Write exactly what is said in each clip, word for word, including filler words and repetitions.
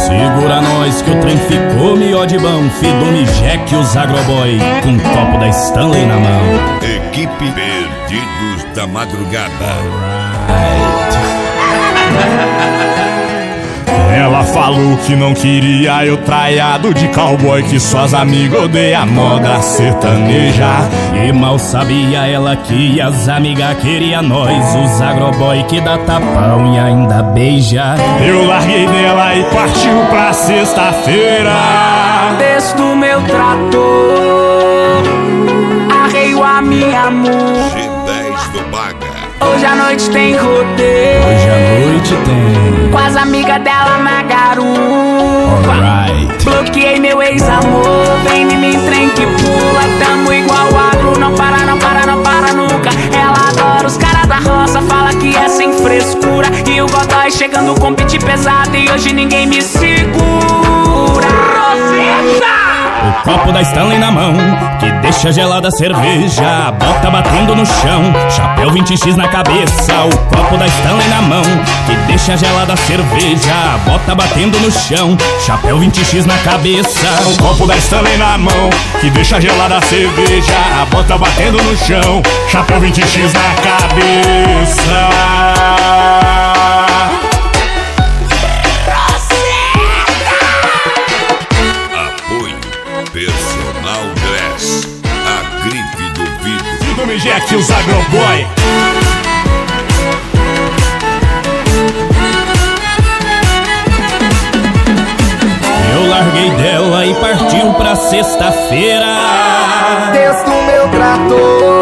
Segura nós que o trem ficou melhor de bom. Fidume, Jack e os agroboy com um copo da Stanley na mão. Equipe Perdidos da Madrugada. Ela falou que não queria eu traiado de cowboy, que suas amigas odeiam a moda sertaneja. E mal sabia ela que as amigas queriam nós, os agroboy que dá tapão e ainda beija. Eu larguei dela e partiu pra sexta-feira. Desço do meu trator, arreio a minha mão. G dez do Baga. Hoje à noite tem rodeio, Hoje à noite tem com as amigas dela na garupa. Alright. Bloqueei meu ex-amor, vem em mim, trem que pula. Tamo igual agro, não para, não para, não para nunca. Ela adora os caras da roça, fala que é sem frescura. E o Godoy chegando com beat pesado e hoje ninguém me segura. Rosita! O copo da Stanley na mão, que deixa gelada a cerveja. A bota batendo no chão, chapéu vinte x na cabeça. O copo da Stanley na mão, que deixa gelada a cerveja. A bota batendo no chão, chapéu vinte x na cabeça. O copo da Stanley na mão, que deixa gelada a cerveja. A bota batendo no chão, chapéu vinte x na cabeça. Personal Dress, a grife do vidro. Fidume, Jack e os agroboy. Eu larguei dela e partiu pra sexta-feira. Desço do meu trator,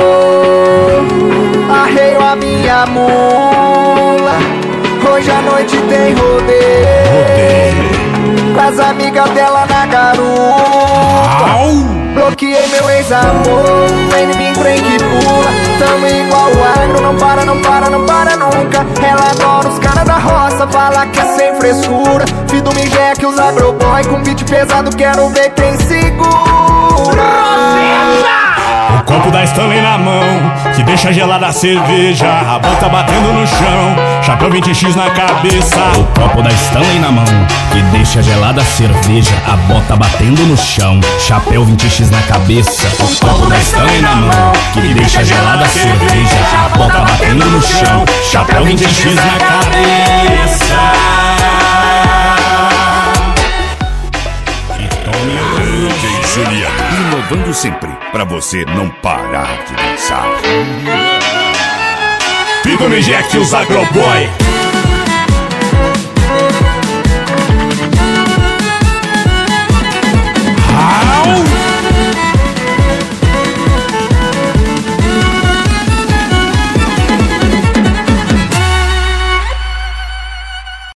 arreio a minha mula. Hoje à noite tem rodeio, com as amigas dela na garupa. Bloqueei meu ex-amor, vem em mim, trem que pula. Tamo igual o agro, não para, não para, não para nunca. Ela adora os caras da roça, fala que é sem frescura. Fidume, Jack, os agroboy com beat pesado, quero ver quem segura. O copo da Stanley na mão, que deixa gelada a cerveja. A bota batendo no chão, chapéu vinte x na cabeça. O copo da Stanley na mão, que deixa gelada a cerveja. A bota batendo no chão, chapéu vinte x na cabeça. O copo da Stanley na mão, que deixa gelada a cerveja. A bota batendo no chão, chapéu vinte x na cabeça. D J Juliano, inovando sempre, pra você não parar de dançar. Fidume, Jack e os agroboy.